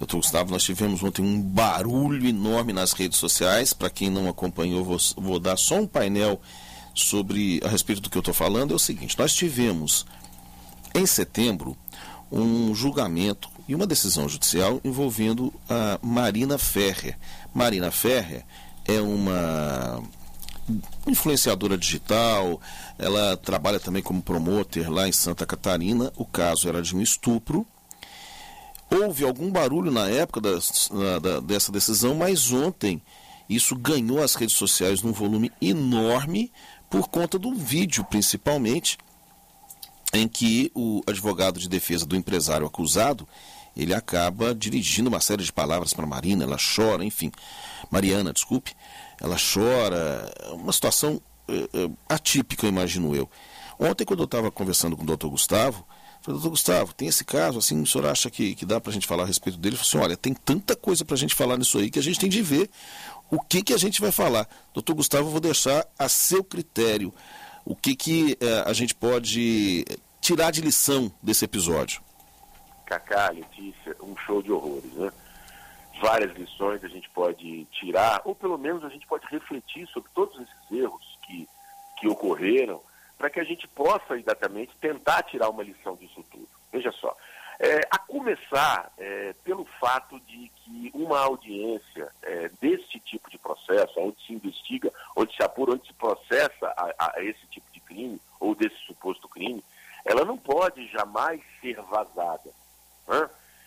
Doutor Gustavo, nós tivemos ontem um barulho enorme nas redes sociais. Para quem não acompanhou, vou dar só um painel a respeito do que eu estou falando. É o seguinte: nós tivemos em setembro um julgamento e uma decisão judicial envolvendo a Marina Ferrer. Marina Ferrer é uma influenciadora digital, ela trabalha também como promoter lá em Santa Catarina. O caso era de um estupro. Houve algum barulho na época dessa decisão, mas ontem isso ganhou as redes sociais num volume enorme por conta do vídeo, principalmente, em que o advogado de defesa do empresário acusado, ele acaba dirigindo uma série de palavras para Marina, ela chora, enfim. Mariana, desculpe, ela chora, uma situação atípica, imagino eu. Ontem, quando eu estava conversando com o doutor Gustavo, eu falei: doutor Gustavo, tem esse caso, assim, o senhor acha que dá para a gente falar a respeito dele? Eu falei assim: olha, tem tanta coisa para a gente falar nisso aí que a gente tem de ver o que a gente vai falar. Doutor Gustavo, eu vou deixar a seu critério o que a gente pode tirar de lição desse episódio. Cacá, Letícia, um show de horrores, né? Várias lições a gente pode tirar, ou pelo menos a gente pode refletir sobre todos esses erros que ocorreram, para que a gente possa exatamente tentar tirar uma lição disso tudo. Veja só, a começar pelo fato de que uma audiência deste tipo de processo, onde se investiga, onde se apura, onde se processa a esse tipo de crime, ou desse suposto crime, ela não pode jamais ser vazada, né?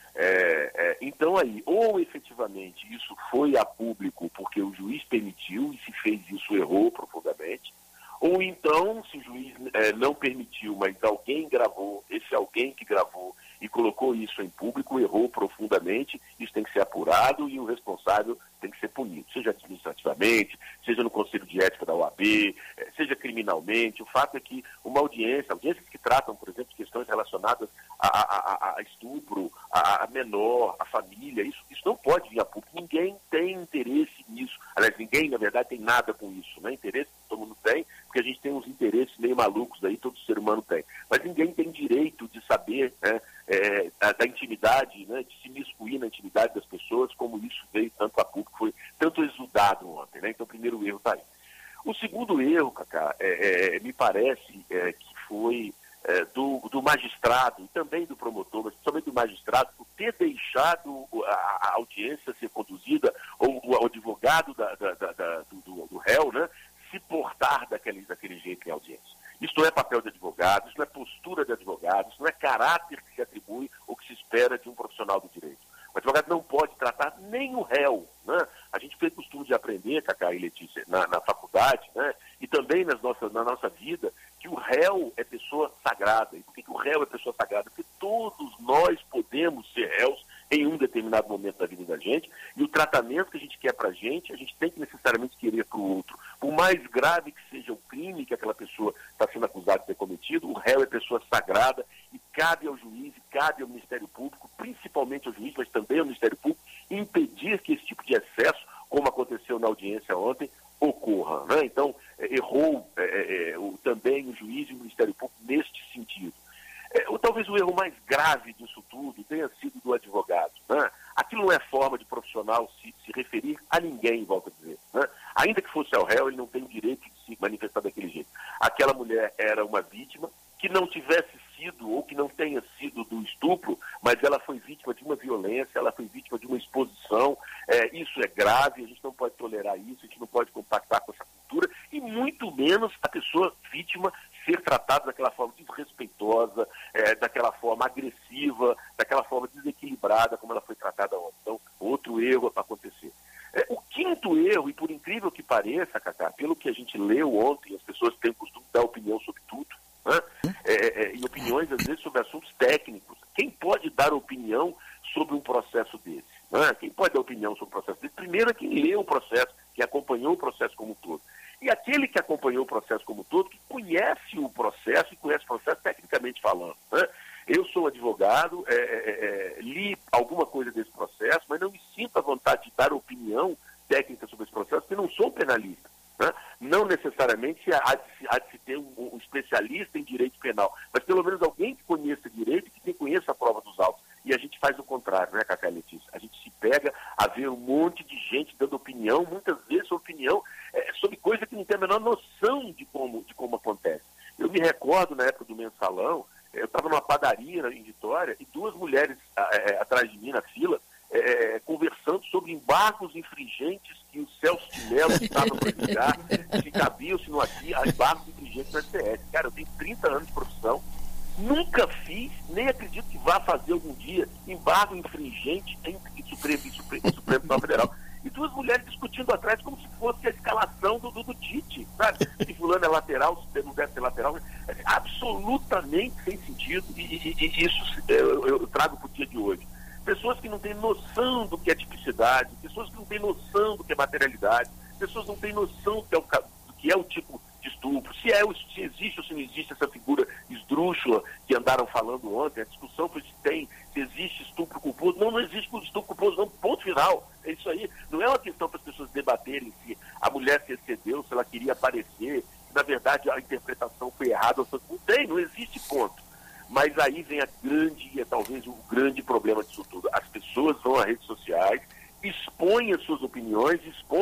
Então aí, ou efetivamente isso foi a público porque o juiz permitiu, e se fez isso errou profundamente, ou então, se o juiz não permitiu, mas alguém gravou, esse alguém que gravou e colocou isso em público errou profundamente, isso tem que ser apurado e o responsável tem que ser punido, seja administrativamente, seja no Conselho de Ética da OAB, seja criminalmente. O fato é que uma audiências que tratam, por exemplo, de questões relacionadas a estupro, a menor, a família, isso não pode vir a público. Ninguém tem interesse nisso. Aliás, ninguém, na verdade, tem nada com isso, né? Interesse todo mundo tem, porque a gente tem uns interesses meio malucos aí, todo ser humano tem. Mas ninguém tem direito de saber, né, da intimidade, né, de se miscuir na intimidade das pessoas, como isso veio tanto a público, foi tanto exudado ontem, né? Então o primeiro erro está aí. O segundo erro, Cacá, me parece que foi do magistrado e também do promotor, mas principalmente do magistrado, por ter deixado a audiência ser conduzida, ou o advogado do réu, né, se portar daquele jeito em audiência. Isso não é papel de advogado, isso não é postura de advogado, isso não é caráter que se atribui ou que se espera de um profissional do direito. O advogado não pode tratar nem o réu, né? A gente tem costume de aprender, Cacá e Letícia, na faculdade, né? E também na nossa vida, que o réu é pessoa sagrada. E por que o réu é pessoa sagrada? Porque todos nós podemos ser réus em um determinado momento da vida da gente, e o tratamento que a gente quer para a gente tem que necessariamente querer para o outro. Por mais grave que seja o crime que aquela pessoa está sendo acusada de ter cometido, o réu é pessoa sagrada e cabe ao juiz, e cabe ao Ministério Público, principalmente ao juiz, mas também ao Ministério Público, impedir que esse tipo de excesso, como aconteceu na audiência ontem, ocorra, né? Então, errou também o juiz e o Ministério Público neste sentido. Talvez o erro mais grave disso tudo tenha sido do advogado, né? Aquilo não é forma de profissional se referir a ninguém, volto a dizer, né? Ainda que fosse ao réu, ele não tem o direito de se manifestar daquele jeito. Aquela mulher era uma vítima que não tivesse sido ou que não tenha sido do estupro, mas ela foi vítima de uma violência, ela foi vítima de uma exposição. Isso é grave, a gente não pode tolerar isso, a gente não pode compactar com essa cultura, e muito menos a pessoa vítima ser tratada daquela forma desrespeitosa, daquela forma agressiva, daquela forma desequilibrada como ela foi tratada ontem. Então, outro erro para acontecer. O quinto erro, e por incrível que pareça, Cacá, pelo que a gente leu ontem, as pessoas têm o costume de dar opinião sobre tudo, né? E opiniões, às vezes, sobre assuntos técnicos. Quem pode dar opinião sobre um processo desse? Né? Quem pode dar opinião sobre o processo desse? Primeiro é quem leu o processo, quem acompanhou o processo como um todo. E aquele que acompanhou o processo como um todo, que conhece o processo e conhece o processo tecnicamente falando, né? Eu sou advogado, li alguma coisa desse processo, mas não me sinto à vontade de dar opinião técnica sobre esse processo, porque não sou penalista, né? Não necessariamente há de se ter um especialista em direito penal, mas pelo menos alguém que conheça direito e que conheça a prova dos autos. E a gente faz o contrário, né, Cacá e Letícia? A gente se pega a ver um monte de gente dando opinião, muitas vezes opinião sobre coisa que não tem a menor noção de como acontece. Eu me recordo, na época do Mensalão, eu estava numa padaria em Vitória e duas mulheres atrás de mim na fila, conversando sobre embargos infringentes que o Celso de Mello estava para ligar, se cabiam, se não havia embargos infringentes no STF. Cara, eu tenho 30 anos de profissão, nunca fiz, nem acredito que vá fazer algum dia embargo infringente em Supremo Tribunal Federal. E duas mulheres discutindo atrás como se fosse a escalação do Tite, sabe? Se fulano é lateral, se não deve ser lateral. Absolutamente sem sentido. E isso eu trago para o dia de hoje. Pessoas que não têm noção do que é tipicidade, pessoas que não têm noção do que é materialidade, pessoas que não têm noção do que é o tipo de estupro, se existe ou se não existe essa figura esdrúxula que andaram falando ontem. A discussão foi se existe estupro culposo. Não existe estupro culposo, não, ponto final. É isso aí. Não é uma questão para as pessoas debaterem se a mulher se excedeu, se ela queria aparecer, se na verdade a interpretação foi errada. Não existe ponto. Mas aí vem talvez o grande problema disso tudo. As pessoas vão às redes sociais, expõem as suas opiniões,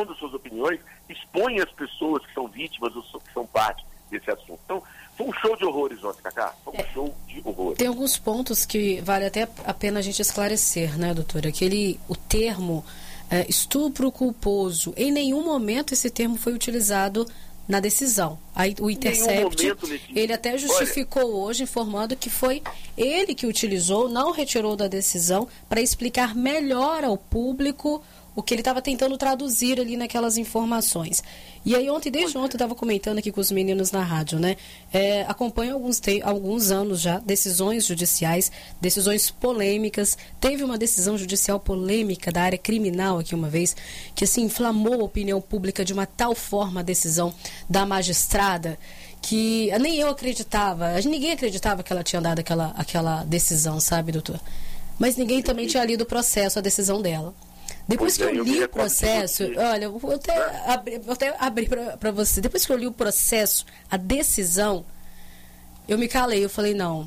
expõem as pessoas que são vítimas ou que são parte desse assunto. Então, foi um show de horrores ontem, Cacá. Foi um show de horrores. Tem alguns pontos que vale até a pena a gente esclarecer, né, doutora? O termo estupro culposo, em nenhum momento esse termo foi utilizado na decisão. Aí o Intercept, ele até justificou hoje, informando que foi ele que utilizou, não retirou da decisão, para explicar melhor ao público o que ele estava tentando traduzir ali naquelas informações. E aí desde ontem eu estava comentando aqui com os meninos na rádio, né? Acompanho alguns anos já decisões judiciais, decisões polêmicas. Teve uma decisão judicial polêmica da área criminal aqui uma vez, que assim inflamou a opinião pública de uma tal forma a decisão da magistrada, que nem eu acreditava, ninguém acreditava que ela tinha dado aquela decisão, sabe, doutor? Mas ninguém também tinha lido o processo, a decisão dela. Depois que eu li o processo, olha, eu vou até abrir para você. Depois que eu li o processo, a decisão, eu me calei. Eu falei, não,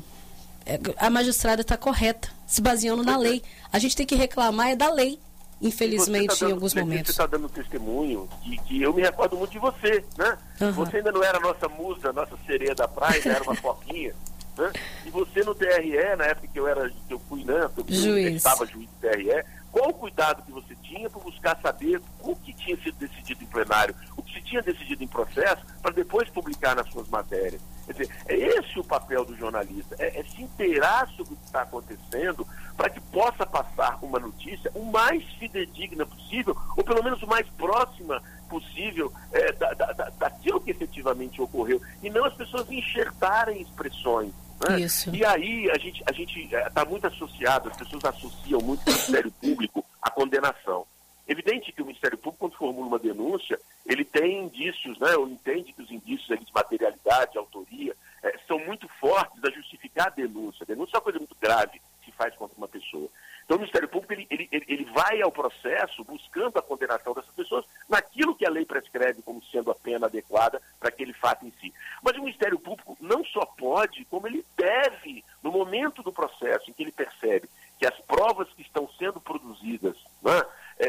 a magistrada está correta, se baseando na lei. A gente tem que reclamar da lei, infelizmente, em alguns momentos. Você está dando testemunho que eu me recordo muito de você, né? Uhum. Você ainda não era nossa musa, nossa sereia da praia, era uma foquinha. Né? E você no TRE, na época que eu fui, né? Eu estava juiz do TRE. Qual o cuidado que você tinha para buscar saber o que tinha sido decidido em plenário, o que se tinha decidido em processo, para depois publicar nas suas matérias? Quer dizer, é esse o papel do jornalista, é se inteirar sobre o que está acontecendo, para que possa passar uma notícia o mais fidedigna possível, ou pelo menos o mais próxima possível daquilo que efetivamente ocorreu, e não as pessoas enxertarem expressões. Né? Isso. E aí a gente está muito associado, as pessoas associam muito o Ministério Público à condenação. Evidente que o Ministério Público, quando formula uma denúncia, ele tem indícios, né, ou entende que os indícios de materialidade, de autoria, são muito fortes a justificar a denúncia. A denúncia é uma coisa muito grave que se faz contra uma pessoa. Então o Ministério Público ele vai ao processo buscando a condenação dessas pessoas naquilo que a lei prescreve como sendo a pena adequada para aquele fato em si. Mas o Ministério Público não só pode, como ele deve, no momento do processo em que ele percebe que as provas que estão sendo produzidas, né,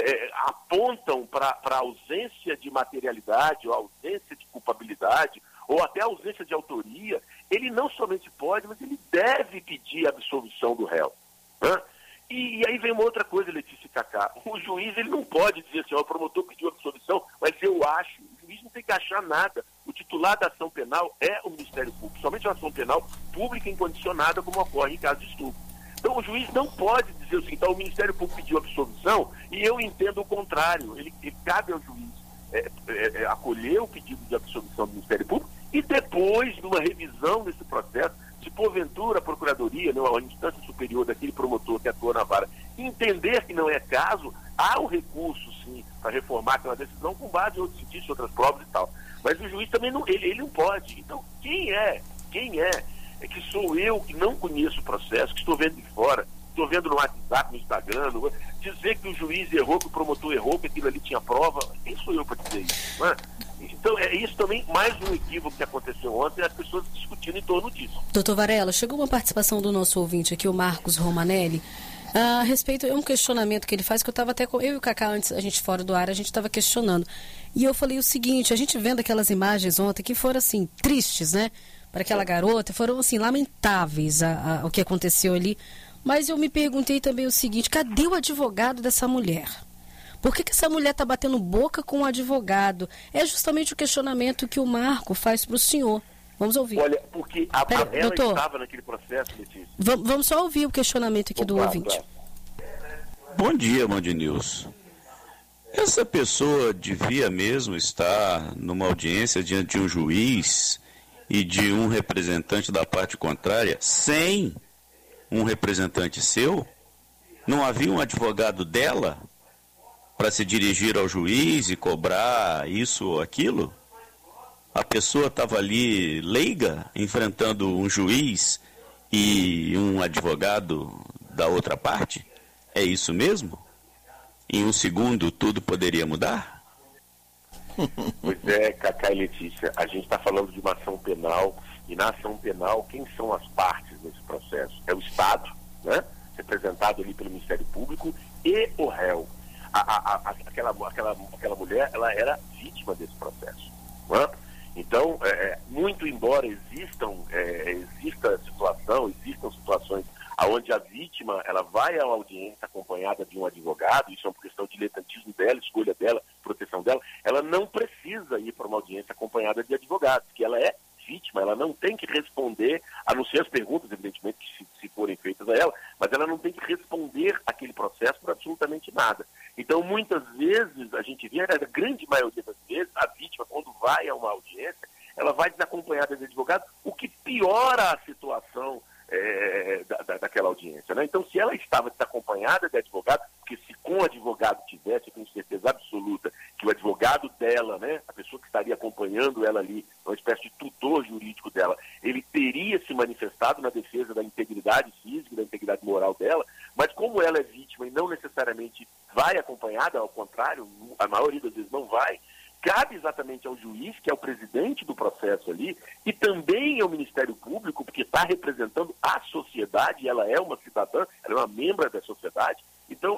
apontam para a ausência de materialidade, ou ausência de culpabilidade, ou até a ausência de autoria, ele não somente pode, mas ele deve pedir a absolvição do réu. Né? E aí vem uma outra coisa, Letícia e Cacá. O juiz ele não pode dizer assim, o promotor pediu absolvição, mas eu acho. O juiz não tem que achar nada. O titular da ação penal é o Ministério Público, somente uma ação penal pública incondicionada, como ocorre em caso de estupro. Então o juiz não pode dizer assim, então o Ministério Público pediu absolvição e eu entendo o contrário. Ele cabe ao juiz acolher o pedido de absolvição do Ministério Público e depois, numa revisão desse processo, se porventura a Procuradoria, né, a instância superior daquele promotor que atua na vara, entender que não é caso, há um recurso, sim, para reformar aquela decisão com base em outros indícios, outras provas e tal. Mas o juiz também ele não pode. Então, quem é? É que sou eu que não conheço o processo, que estou vendo de fora, estou vendo no WhatsApp, no Instagram, dizer que o juiz errou, que o promotor errou, que aquilo ali tinha prova. Quem sou eu para dizer isso? Não é? Então, é isso também, mais um equívoco que aconteceu ontem, as pessoas discutindo em torno disso. Doutor Varela, chegou uma participação do nosso ouvinte aqui, o Marcos Romanelli. A respeito, é um questionamento que ele faz, que eu estava até com... Eu e o Cacá, antes, a gente fora do ar, a gente estava questionando. E eu falei o seguinte, a gente vendo aquelas imagens ontem que foram, assim, tristes, né? Para aquela garota, foram, assim, lamentáveis o que aconteceu ali. Mas eu me perguntei também o seguinte, cadê o advogado dessa mulher? Por que essa mulher está batendo boca com o advogado? É justamente o questionamento que o Marco faz para o senhor. Vamos ouvir. Olha, porque ela doutor, estava naquele processo, Letícia. Vamos só ouvir o questionamento aqui do ouvinte. Bom dia, Band News. Essa pessoa devia mesmo estar numa audiência diante de um juiz e de um representante da parte contrária, sem um representante seu? Não havia um advogado dela para se dirigir ao juiz e cobrar isso ou aquilo? A pessoa estava ali leiga, enfrentando um juiz e um advogado da outra parte? É isso mesmo? Em um segundo tudo poderia mudar? Pois é, Cacá e Letícia, a gente está falando de uma ação penal, e na ação penal, quem são as partes desse processo? É o Estado, né? Representado ali pelo Ministério Público, e o réu. Aquela mulher, ela era vítima desse processo, né? Então, muito embora existam situações onde a vítima ela vai à audiência acompanhada de um advogado, isso é uma questão de diletantismo dela, escolha dela, proteção dela, ela não precisa ir para uma audiência acompanhada de advogado, porque ela é vítima, ela não tem que responder, a não ser as perguntas, evidentemente, que se forem feitas a ela, mas ela não tem que responder aquele processo por absolutamente nada. Então, muitas vezes, a gente vê, a grande maioria das vezes, a vítima, quando vai a uma audiência, ela vai desacompanhada de advogado, o que piora a situação daquela audiência, né? Então, se ela estava desacompanhada de advogado, porque se com o advogado tivesse, eu tenho certeza absoluta que o advogado dela, né, a pessoa que estaria acompanhando ela ali, uma espécie de tutor jurídico dela, ele teria se manifestado na defesa da integridade física, da integridade moral dela, mas como ela é vítima e não necessariamente vai acompanhada, ao contrário, a maioria das vezes não vai, cabe exatamente ao juiz, que é o presidente do processo ali, e também ao Ministério Público, porque está representando a sociedade, ela é uma cidadã, ela é uma membro da sociedade. Então,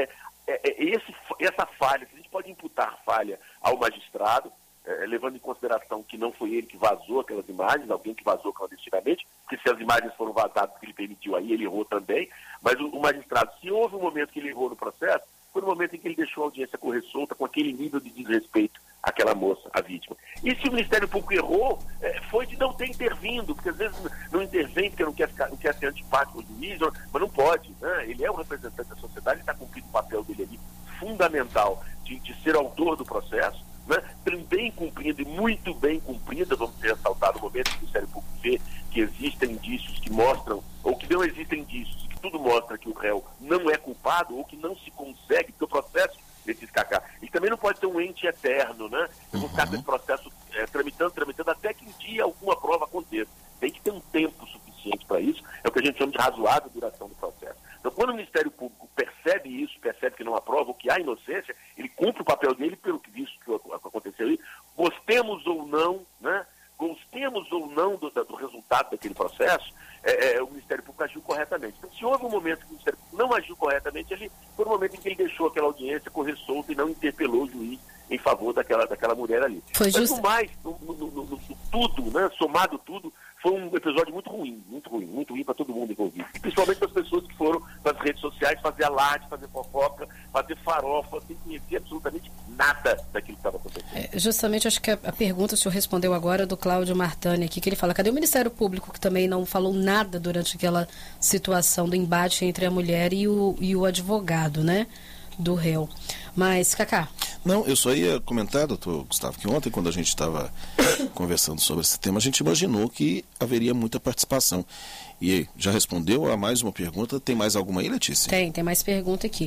essa falha, se a gente pode imputar falha ao magistrado, levando em consideração que não foi ele que vazou aquelas imagens, alguém que vazou clandestinamente, porque se as imagens foram vazadas porque ele permitiu aí, ele errou também, mas o magistrado, se houve um momento que ele errou no processo, foi no momento em que ele deixou a audiência correr solta com aquele nível de desrespeito àquela moça, a vítima. E se o Ministério Público errou, foi de não ter intervindo, porque às vezes não intervém porque não quer ser antipático ao juiz, mas não pode, né? Ele é o representante da sociedade, ele está cumprindo o papel dele ali, fundamental, de ser autor do processo, né? Também cumprido e muito bem cumprida, vamos ressaltar no momento que o Ministério Público vê que existem indícios que mostram, ou que não existem indícios, e que tudo mostra que o réu não é culpado, ou que não se consegue, porque o processo desses Cacá, ele também não pode ser um ente eterno, né? Eu vou ficar com esse processo tramitando até que um dia alguma prova aconteça. Tem que ter um tempo suficiente para isso, é o que a gente chama de razoável duração do processo. Então, quando o Ministério Público percebe isso, percebe que não aprova, ou que há inocência, ele cumpre o papel dele pelo que visto que aconteceu aí, gostemos ou não, né? Gostemos ou não do resultado daquele processo, o Ministério Público agiu corretamente. Então, se houve um momento que o Ministério Público não agiu corretamente, ele foi um momento em que ele deixou aquela audiência correr solta e não interpelou o juiz em favor daquela mulher ali. Mas no mais, no tudo, né, somado tudo, foi um episódio muito ruim para todo mundo envolvido. Principalmente para as pessoas que foram nas redes sociais fazer alarde, fazer fofoca, fazer farofa, sem conhecer absolutamente nada daquilo que estava acontecendo. Justamente, acho que a pergunta o senhor respondeu agora do Cláudio Martani aqui, que ele fala, cadê o Ministério Público, que também não falou nada durante aquela situação do embate entre a mulher e o advogado, né, do réu. Mas, Cacá? Não, eu só ia comentar, doutor Gustavo, que ontem, quando a gente estava conversando sobre esse tema, a gente imaginou que haveria muita participação. E já respondeu a mais uma pergunta. Tem mais alguma aí, Letícia? Tem mais pergunta aqui.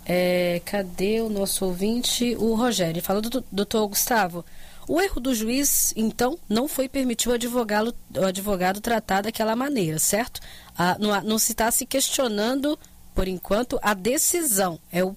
Cadê o nosso ouvinte? O Rogério. Ele fala, doutor Gustavo, o erro do juiz, então, não foi permitir o advogado tratar daquela maneira, certo? Não se está se questionando, por enquanto, a decisão.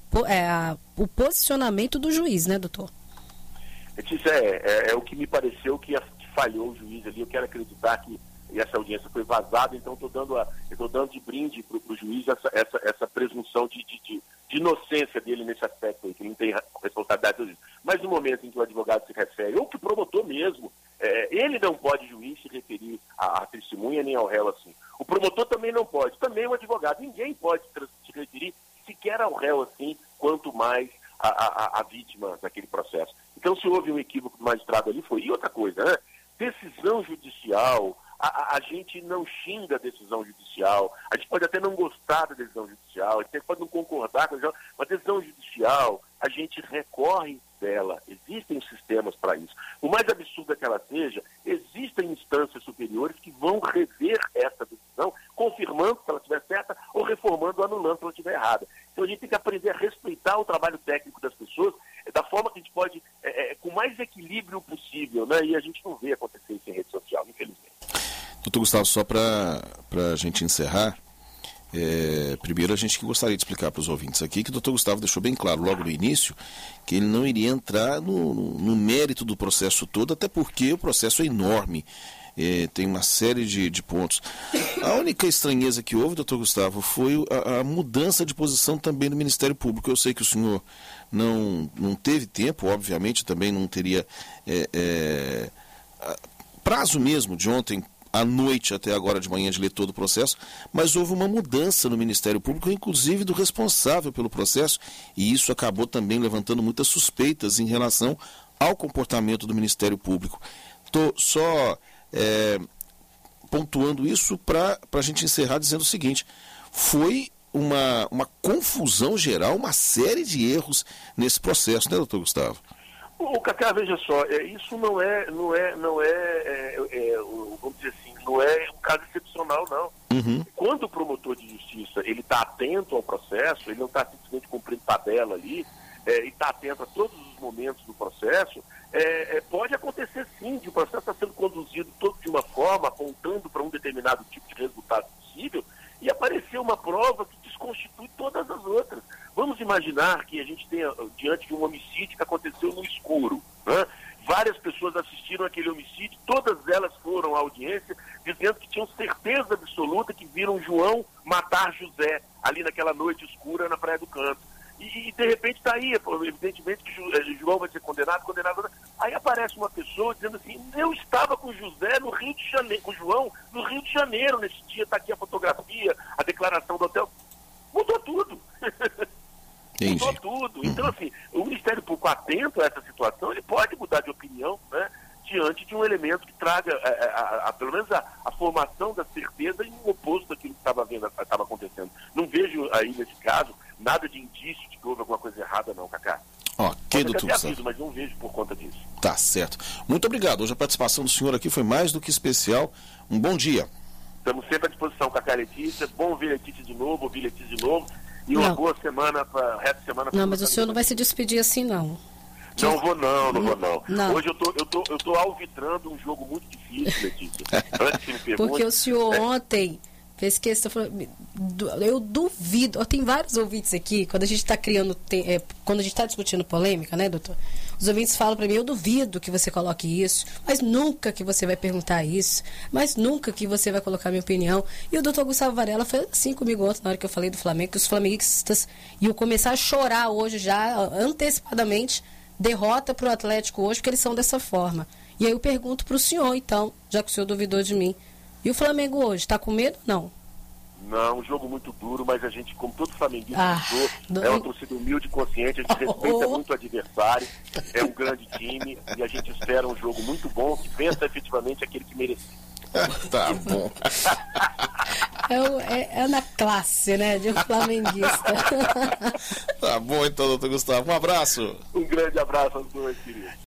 O posicionamento do juiz, né, doutor? Letícia, é o que me pareceu que falhou o juiz ali. Eu quero acreditar que e essa audiência foi vazada, então eu estou dando de brinde para o juiz essa presunção de inocência dele nesse aspecto aí, que ele não tem responsabilidade do juiz. Mas no momento em que o advogado se refere, ou que o promotor mesmo, ele não pode, juiz, se referir à testemunha nem ao réu assim. O promotor também não pode, também o advogado. Ninguém pode se referir sequer ao réu assim, quanto mais a vítima daquele processo. Então, se houve um equívoco do magistrado ali, foi. E outra coisa, né? Decisão judicial, a gente não xinga a decisão judicial, a gente pode até não gostar da decisão judicial, a gente pode não concordar com a decisão, mas a decisão judicial, a gente recorre dela, existem sistemas para isso. Por mais absurda que ela seja, existem instâncias superiores que vão rever essa decisão, confirmando se ela estiver certa ou reformando ou anulando se ela estiver errada. Então a gente tem que aprender a respeitar o trabalho técnico das pessoas da forma que a gente pode, com mais equilíbrio possível, né? E a gente não vê acontecer isso em rede social, infelizmente. Doutor Gustavo, só para a gente encerrar, primeiro a gente gostaria de explicar para os ouvintes aqui que o doutor Gustavo deixou bem claro logo no início que ele não iria entrar no mérito do processo todo, até porque o processo é enorme, tem uma série de pontos. A única estranheza que houve, doutor Gustavo, foi a mudança de posição também do Ministério Público. Eu sei que o senhor não teve tempo, obviamente, também não teria prazo mesmo de ontem à noite até agora de manhã de ler todo o processo, mas houve uma mudança no Ministério Público, inclusive do responsável pelo processo, e isso acabou também levantando muitas suspeitas em relação ao comportamento do Ministério Público. Estou só pontuando isso para a gente encerrar dizendo o seguinte: foi uma confusão geral, uma série de erros nesse processo, né, doutor Gustavo? O Cacá, veja só, isso não é, vamos dizer assim, não é um caso excepcional, não. Uhum. Quando o promotor de justiça ele está atento ao processo, ele não está simplesmente cumprindo tabela ali, e está atento a todos os momentos do processo, pode acontecer sim, de o processo estar sendo conduzido todo de uma forma, apontando para um determinado tipo de resultado possível, e aparecer uma prova que desconstitui todas as outras. Vamos imaginar que a gente tenha diante de um homicídio que aconteceu no escuro, né? Várias pessoas assistiram aquele homicídio, todas elas foram à audiência dizendo que tinham certeza absoluta que viram João matar José ali naquela noite escura na Praia do Canto. E de repente está aí, evidentemente que João vai ser condenado. Aí aparece uma pessoa dizendo assim: eu estava com José no Rio de Janeiro, com João no Rio de Janeiro nesse dia, está aqui a fotografia, a declaração do hotel. Mudou tudo. Entendi. Mudou tudo. Então, assim, o Ministério Público, atento a essa situação, ele pode mudar de opinião, né, diante de um elemento que traga, pelo menos, a formação da certeza em um oposto daquilo que estava acontecendo. Não vejo aí, nesse caso, nada de indício de que houve alguma coisa errada, não, Cacá. Ok, doutor Gustavo. Mas não vejo por conta disso. Tá certo. Muito obrigado. Hoje a participação do senhor aqui foi mais do que especial. Um bom dia. Estamos sempre à disposição, Cacá, Letícia. Bom ouvir Letícia de novo, E uma boa semana para resto de semana. Não, mas o senhor não vai se despedir assim, não. Não vou não. Não. Hoje eu tô alvitrando um jogo muito difícil, Letícia. Antes que me pergunte. Porque o senhor ontem fez questão, eu duvido, tem vários ouvintes aqui, quando a gente está quando a gente está discutindo polêmica, né, doutor? Os ouvintes falam para mim: eu duvido que você coloque isso, mas nunca que você vai perguntar isso, mas nunca que você vai colocar minha opinião. E o doutor Gustavo Varela foi assim comigo ontem, na hora que eu falei do Flamengo, que os flamenguistas iam começar a chorar hoje já, antecipadamente, derrota para o Atlético hoje, porque eles são dessa forma. E aí eu pergunto para o senhor, então, já que o senhor duvidou de mim, e o Flamengo hoje, está com medo ou não? Não, um jogo muito duro, mas a gente, como todo flamenguista, é uma torcida humilde e consciente, a gente respeita muito o adversário, é um grande time, e a gente espera um jogo muito bom, que vença efetivamente aquele que merece. Tá bom. É na classe, né, de um flamenguista. Tá bom então, doutor Gustavo. Um abraço. Um grande abraço aos dois, queridos.